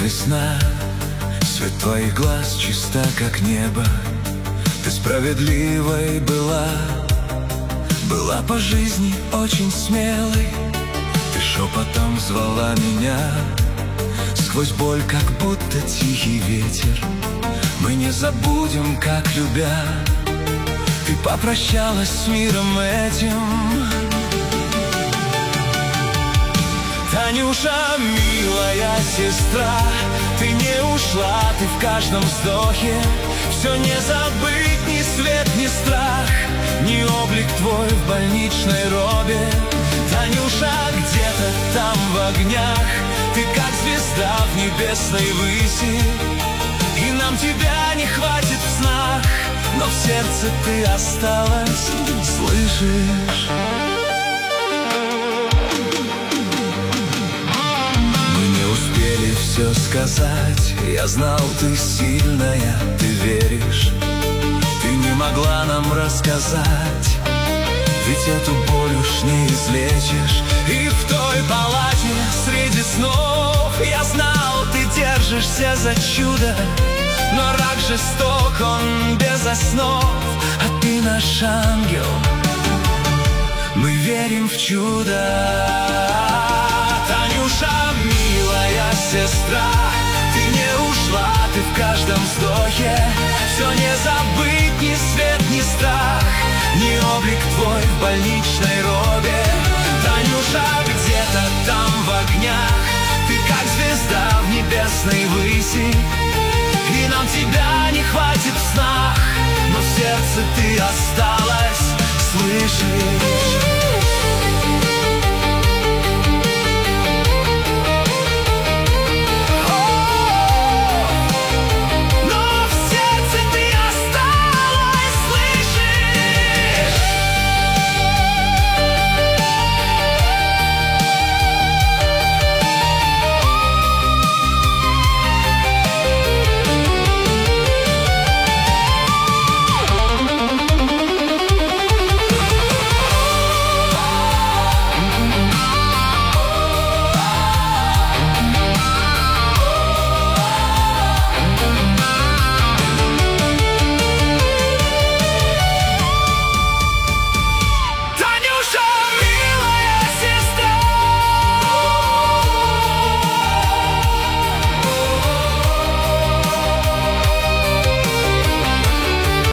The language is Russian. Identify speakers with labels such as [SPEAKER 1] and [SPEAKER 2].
[SPEAKER 1] весна, свет твоих глаз чиста, как небо. Ты справедливой была по жизни очень смелой. Ты шепотом звала меня сквозь боль, как будто тихий ветер. Мы не забудем, как любя ты попрощалась с миром этим. Танюша, милая сестра, ты не ушла, ты в каждом вздохе. Все не забыть, ни свет, ни страх, ни облик твой в больничной робе. Танюша, где-то там в огнях, ты как звезда в небесной выси. И нам тебя не хватит в снах, но в сердце ты осталась, слышишь? Все сказать, я знал, ты сильная, ты веришь. Ты не могла нам рассказать, ведь эту боль уж не излечишь. И в той палате среди снов я знал, ты держишься за чудо. Но рак жесток, он без основ, а ты наш ангел. Мы верим в чудо. Танюша, милая сестра, ты не ушла, ты в каждом вздохе. Все не забыть, ни свет, ни страх, ни облик твой в больничной робе. Танюша, где-то там в огнях, ты как звезда в небесной выси. И нам тебя не хватит в снах, но в сердце ты осталась, слышишь?